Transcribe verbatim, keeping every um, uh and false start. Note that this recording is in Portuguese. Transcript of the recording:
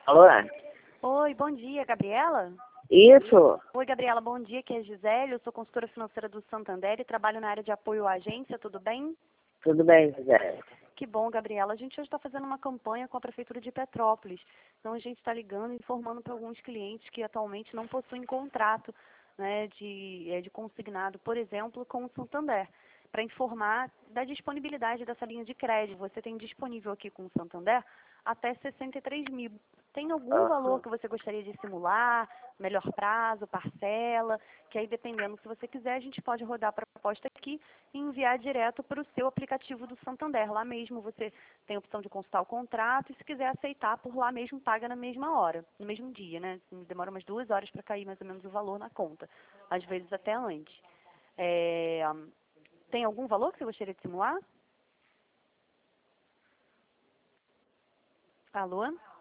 Alô? Oi, bom dia, Gabriela? Isso? Oi, Gabriela, bom dia, aqui é Gisele, eu sou consultora financeira do Santander e trabalho na área de apoio à agência, tudo bem? Tudo bem, Zé? Que bom, Gabriela. A gente hoje está fazendo uma campanha com a Prefeitura de Petrópolis. Então, a gente está ligando e informando para alguns clientes que atualmente não possuem contrato, né, de, eh, de consignado, por exemplo, com o Santander, para informar da disponibilidade dessa linha de crédito. Você tem disponível aqui com o Santander até sessenta e três mil. Tem algum valor Aham. que você gostaria de simular, melhor prazo, parcela, que aí dependendo, se você quiser, a gente pode rodar a proposta aqui e enviar direto para o seu aplicativo do Santander. Lá mesmo você tem a opção de consultar o contrato e se quiser aceitar, por lá mesmo paga na mesma hora, no mesmo dia, né? Demora umas duas horas para cair mais ou menos o valor na conta, às vezes até antes. É, Tem algum valor que você gostaria de simular? Alô?